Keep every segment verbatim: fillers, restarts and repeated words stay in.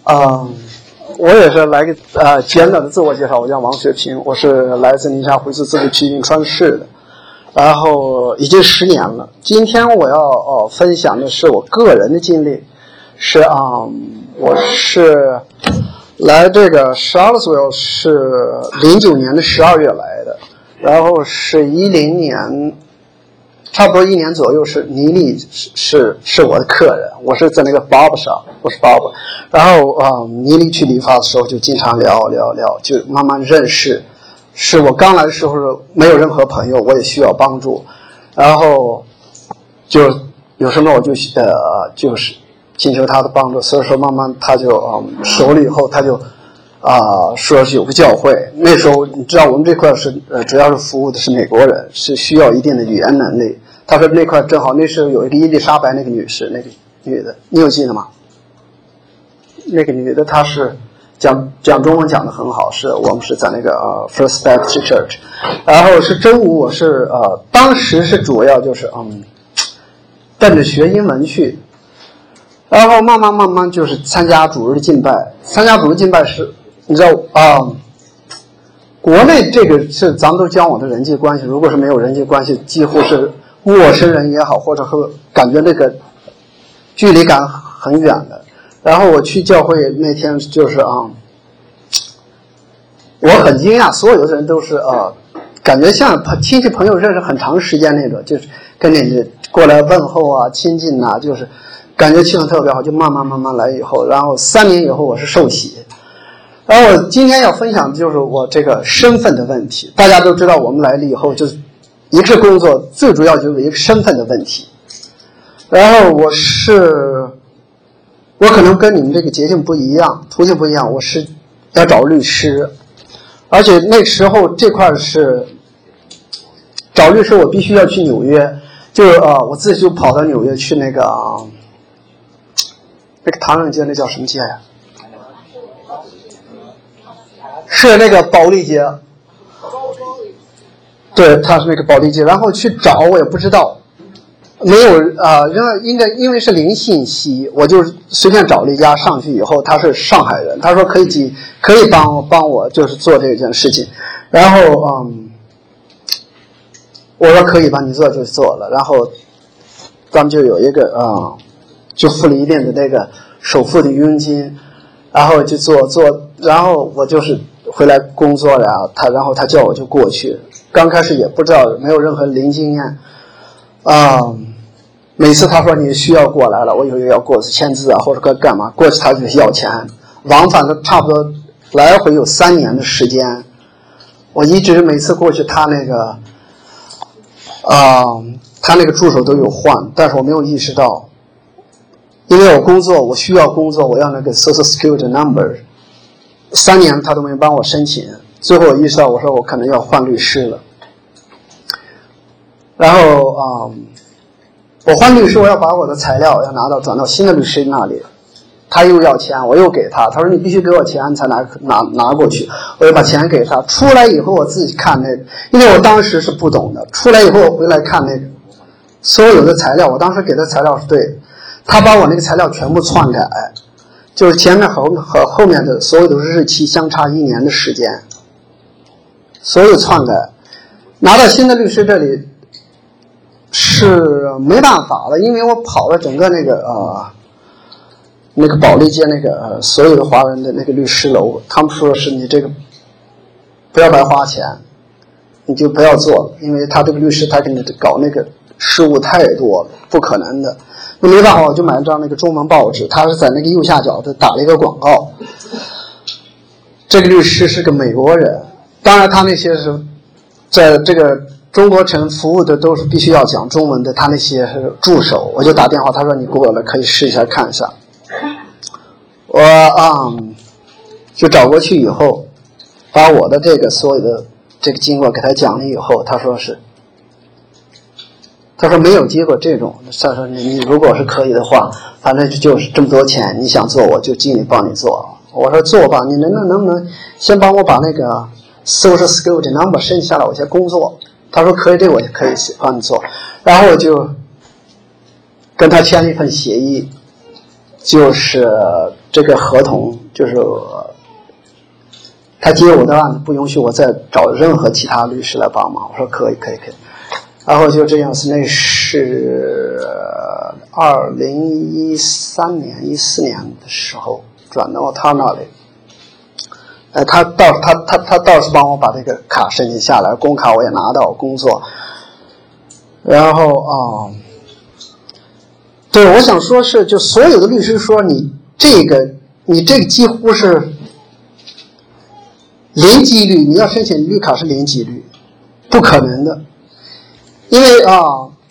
嗯，我也是来个呃简短的自我介绍，我叫王学平，我是来自宁夏回族自治区银川市的，然后已经十年了。今天我要哦分享的是我个人的经历，是啊、嗯，我是来这个 Charlottesville 是零九年的十二月来的，然后是一零年。差不多一年左右是倪丽是是是我的客人，我是在那个 barber shop， 我是 barber， 然后啊、呃，倪丽去理发的时候就经常聊聊聊，就慢慢认识。是我刚来的时候没有任何朋友，我也需要帮助，然后就有什么我就呃就是请求他的帮助，所以说慢慢他就嗯熟了以后他就啊、呃，说是有个教会。那时候你知道我们这块是呃主要是服务的是美国人，是需要一定的语言能力。他说那块正好那时候有一个伊丽莎白那个女士，那个女的，你有记得吗？那个女的她是讲讲中文讲得很好，是我们是在那个呃 First Baptist Church， 然后是周五我是呃当时是主要就是嗯奔着学英文去。然后慢慢慢慢就是参加主日的敬拜，参加主日敬拜是，你知道啊、呃，国内这个是咱们都交往的人际关系，如果是没有人际关系，几乎是陌生人也好，或者和感觉那个距离感很远的。然后我去教会那天就是啊、呃，我很惊讶，所有的人都是啊、呃，感觉像亲戚朋友认识很长时间那种，就是跟你过来问候啊、亲近呐、啊，就是。感觉气氛特别好，就慢慢慢慢来以后，然后三年以后我是受洗，然后我今天要分享的就是我这个身份的问题。大家都知道我们来了以后，就是一个工作最主要就是一个身份的问题。然后我是，我可能跟你们这个捷径不一样，途径不一样，我是要找律师，而且那时候这块是找律师，我必须要去纽约，就是呃我自己就跑到纽约去那个。呃那个唐人街那叫什么街呀？是那个保利街。对，他是那个保利街，然后去找我也不知道，没有啊，因为应该因为是零信息，我就随便找了一家上去以后，他是上海人，他说可以几可以帮帮我就是做这件事情，然后嗯，我说可以吧，你做就做了，然后咱们就有一个啊。嗯就付了一定的那个首付的佣金，然后就做做，然后我就是回来工作了，他然后他叫我就过去，刚开始也不知道，没有任何零经验，啊、嗯，每次他说你需要过来了，我以为要过去签字啊或者干嘛，过去他就要钱，往返的差不多来回有三年的时间，我一直每次过去他那个，啊、嗯，他那个助手都有换，但是我没有意识到。因为我工作，我需要工作，我要那个 Social Security number， 三年他都没帮我申请，最后我意识到，我说我可能要换律师了。然后啊、嗯，我换律师，我要把我的材料要拿到转到新的律师那里，他又要钱，我又给他，他说你必须给我钱才拿拿拿过去，我就把钱给他。出来以后我自己看那个，因为我当时是不懂的，出来以后我回来看那个所有的材料，我当时给的材料是对的。他把我那个材料全部篡改，就是前面和和后面的所有的日期相差一年的时间，所有篡改，拿到新的律师这里是没办法了，因为我跑了整个那个呃那个保利街那个呃所有的华人的那个律师楼，他们说是你这个不要白花钱，你就不要做了，因为他这个律师他给你搞那个事务太多了，不可能的。那没办法，我就买了张那个中文报纸，他是在那个右下角的打了一个广告。这个律师是个美国人，当然他那些是在这个中国城服务的都是必须要讲中文的，他那些是助手，我就打电话，他说你过来可以试一下看一下。我啊、嗯，就找过去以后，把我的这个所有的这个经过给他讲了以后，他说是。他说没有接过这种，他说你你如果是可以的话，反正就是这么多钱，你想做我就尽力帮你做。我说做吧，你能能能不能先帮我把那个 Social Security number 申下来，我先工作。他说可以，这个我就可以帮你做。然后我就跟他签了一份协议，就是这个合同就是他接我的案子，不允许我再找任何其他律师来帮忙。我说可以，可以，可以。然后就这样是那是二零一三年、一四年的时候转到他那里。呃，他倒他他他倒是帮我把这个卡申请下来，工卡我也拿到，工作。然后啊、哦，对，我想说是，就所有的律师说你这个你这个几乎是零几率，你要申请绿卡是零几率，不可能的，因为啊，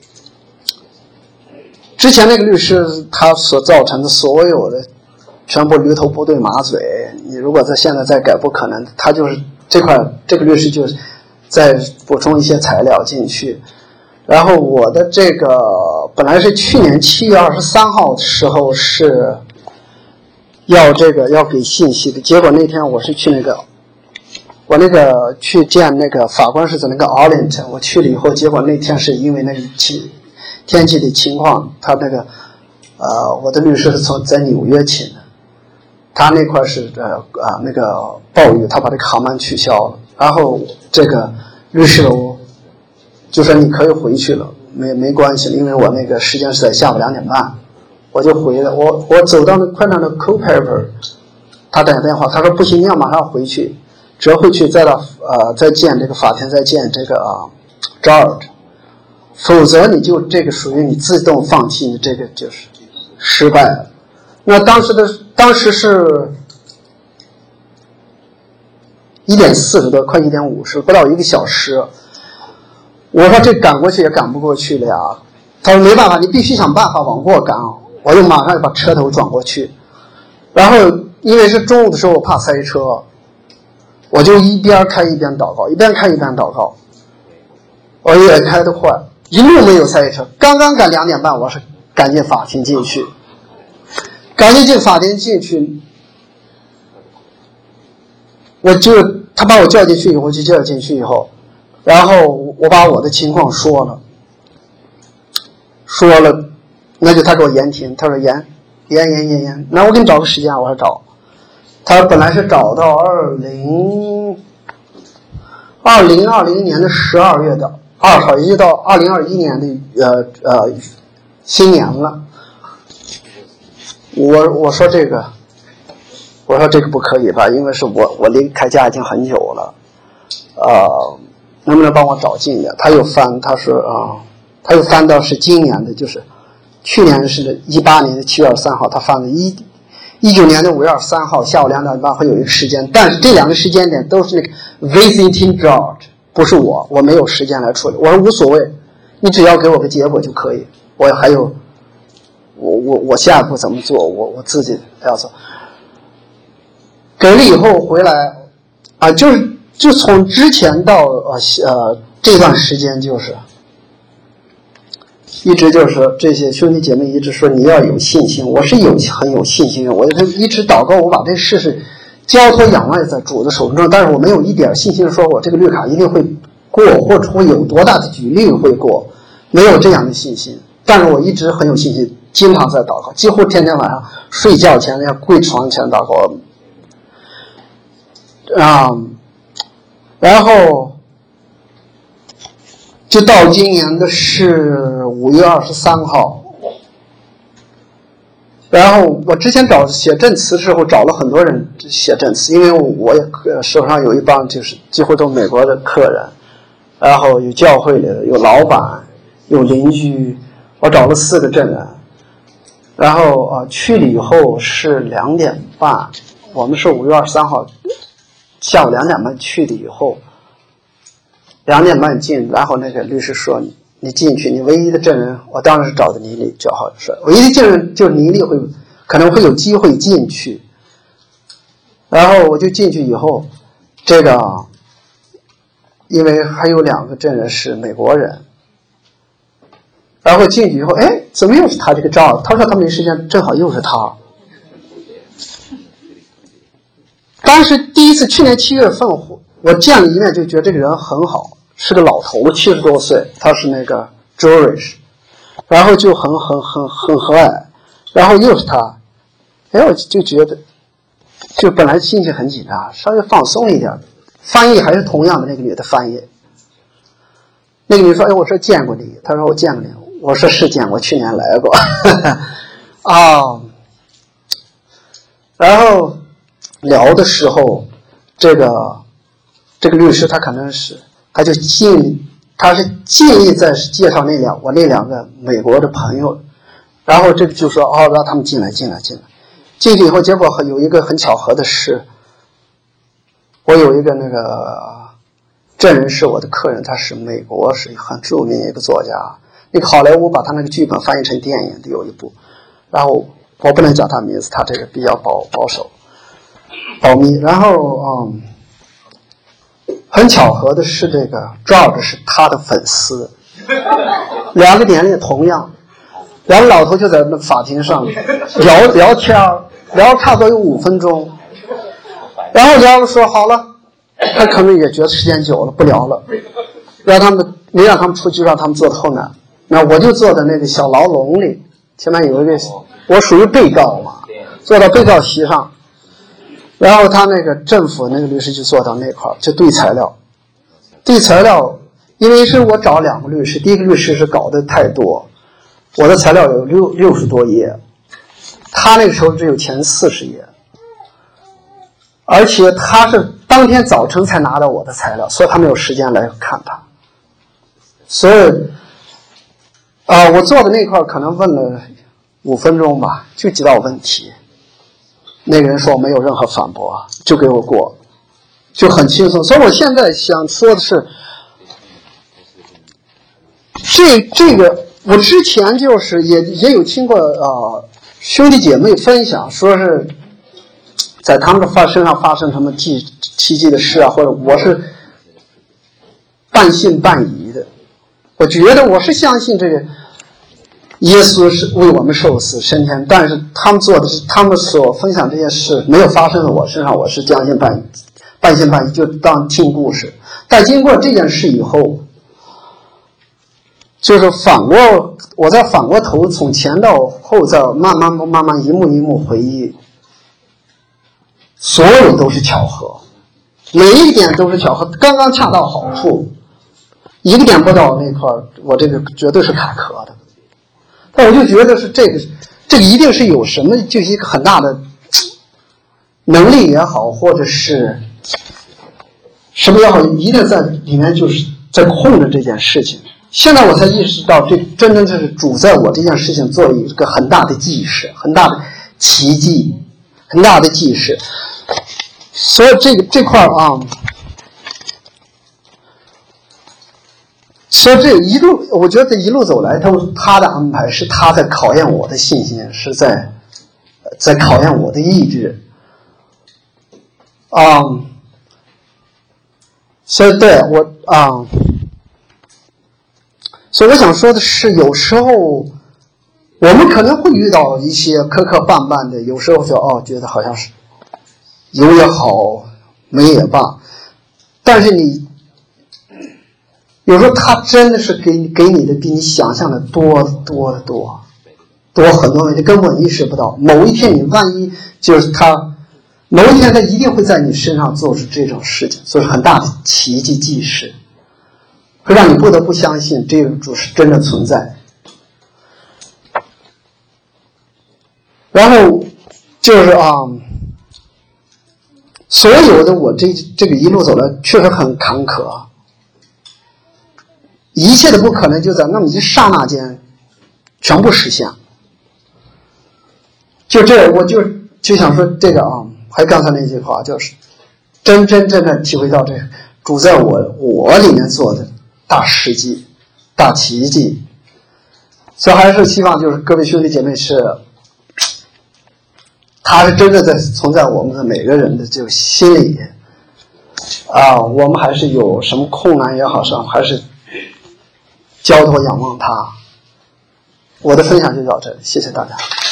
之前那个律师他所造成的所有的全部驴头不对马嘴，你如果在现在再改不可能，他就是这块这个律师就是再补充一些材料进去。然后我的这个本来是去年七月二十三号的时候是要这个要给信息的，结果那天我是去那个我那个去见那个法官是在那个 Orlint， 我去了以后，结果那天是因为那个气天气的情况，他那个呃我的律师是从在纽约请的，他那块是呃啊那个暴雨，他把这个航班取消了，然后这个律师楼就说你可以回去了，没没关系，因为我那个时间是在下午两点半，我就回了。我我走到那快到那 Culpeper， 他打电话，他说不行，你要马上回去，只要回去再到呃再见这个法庭，再见这个啊 George， 否则你就这个属于你自动放弃，你这个就是失败了。那当时的当时是一点四十多，快一点五十，不到一个小时。我说这赶过去也赶不过去了呀，他说没办法，你必须想办法往过赶。我就马上就把车头转过去，然后因为是中午的时候我怕塞车，我就一边开一边祷告，一边开一边祷告，我也开得快，一路没有塞车。刚刚赶两点半，我是赶进法庭进去，赶紧进法庭进去，我就他把我叫进去以后就叫进去以后。然后我把我的情况说了，说了，那就他给我延庭，他说延，延延延延，那我给你找个时间，我说找，他本来是找到二零二零二零年的十二月的二号，一直到二零二一年的呃呃新年了。我我说这个，我说这个不可以吧，因为是我我离开家已经很久了，呃。能不能帮我找近点？他又翻，他说啊，他又翻到是今年的，就是去年是一八年的七月二十三号，他翻的一一九年的五月二十三号下午两点半会有一个时间，但是这两个时间点都是那个 visiting George， 不是我，我没有时间来处理。我说无所谓，你只要给我个结果就可以。我还有，我我我下一步怎么做，我我自己要做。给了以后回来啊，就是。就从之前到呃呃这段时间，就是一直就是这些兄弟姐妹一直说你要有信心，我是有很有信心的，我一直祷告，我把这事是交托仰赖在主的手中，但是我没有一点信心说我这个绿卡一定会过，或者会有多大的几率会过，没有这样的信心。但是我一直很有信心，经常在祷告，几乎天天晚上睡觉前要跪床前祷告啊。然后就到今年的是五月二十三号，然后我之前找写证词的时候找了很多人写证词，因为我也手上有一帮就是几乎都美国的客人，然后有教会里的，有老板，有邻居，我找了四个证人，然后啊去了以后是两点半，我们是五月二十三号。下午两点半去的以后，两点半进，然后那个律师说你你进去，你唯一的证人，我当时找的倪丽叫好说，唯一的证人就是倪丽会可能会有机会进去，然后我就进去以后，这个因为还有两个证人是美国人，然后进去以后，哎，怎么又是他这个照？他说他没时间，正好又是他。当时第一次去年七月份我见了一面就觉得这个人很好，是个老头，七十多岁，他是那个 Jewish， 然后就很很很很和蔼，然后又是他， 哎，我就觉得，就本来心情很紧张，稍微放松一点。翻译还是同样的那个女的翻译。那个女说：“哎，我说见过你。”她说：“我见过你。”我说：“是见过，去年来过。”啊、哦，然后聊的时候，这个这个律师他可能是，他就尽他是尽力在介绍那两我那两个美国的朋友，然后这个就说：“哦，让他们进来，进来，进来。”进去以后，结果有一个很巧合的是，我有一个那个证人是我的客人，他是美国是很著名的一个作家，那个好莱坞把他那个剧本翻译成电影的有一部，然后我不能讲他名字，他这个比较保保守保密。然后嗯，很巧合的是，这个 George 是他的粉丝，两个年龄同样，两个老头就在那法庭上聊聊天，聊差不多有五分钟，然后聊了说好了，他可能也觉得时间久了不聊了，让他们没让他们出去，让他们坐后面，那我就坐在那个小牢笼里，前面有一个，我属于被告嘛，坐到被告席上，然后他那个政府那个律师就坐到那块儿，就对材料，对材料，因为是我找两个律师，第一个律师是搞得太多，我的材料有六六十多页，他那个时候只有前四十页，而且他是当天早晨才拿到我的材料，所以他没有时间来看它。所以，啊、呃，我坐的那块可能问了五分钟吧，就几道问题。那个人说没有任何反驳，就给我过，就很轻松。所以我现在想说的是，这这个我之前就是也也有听过呃兄弟姐妹分享，说是在他们的发身上发生什么奇奇迹的事啊，或者我是半信半疑的。我觉得我是相信这个耶稣是为我们受死升天，但是他们做的是他们所分享这些事没有发生在我身上，我是将信半疑，半信半疑就当听故事。但经过这件事以后，就是反过我再反过头从前到后再慢慢慢慢一幕一幕回忆，所有都是巧合，每一点都是巧合，刚刚恰到好处，一个点不到那块我这个绝对是坎坷的。但我就觉得是这个这个一定是有什么，就是一个很大的能力也好，或者是什么也好，一定在里面就是在控制这件事情。现在我才意识到，这真正就是主在我这件事情做一个很大的记事，很大的奇迹，很大的记事。所以这个这块啊，所以这一路，我觉得一路走来，他他的安排是他在考验我的信心，是在在考验我的意志。啊、嗯，所以对我啊。嗯所以我想说的是，有时候我们可能会遇到一些磕磕绊绊的，有时候就哦觉得好像是有也好，没也罢，但是你有时候他真的是给给你的比你想象的多多的多多很多，你根本意识不到。某一天你万一就是他，某一天他一定会在你身上做出这种事情，做出很大的奇迹记事。会让你不得不相信这个主是真的存在。然后就是啊，所有的我这这个一路走来确实很坎坷，一切的不可能就在那么一刹那间全部实现。就这，我就就想说这个啊，还刚才那句话，就是真真正正体会到这个主在我我里面做的大事迹、大奇迹。所以还是希望就是各位兄弟姐妹是，他是真的在存在我们的每个人的这个心里啊，我们还是有什么困难也好，上还是交托仰望他。我的分享就到这里，谢谢大家。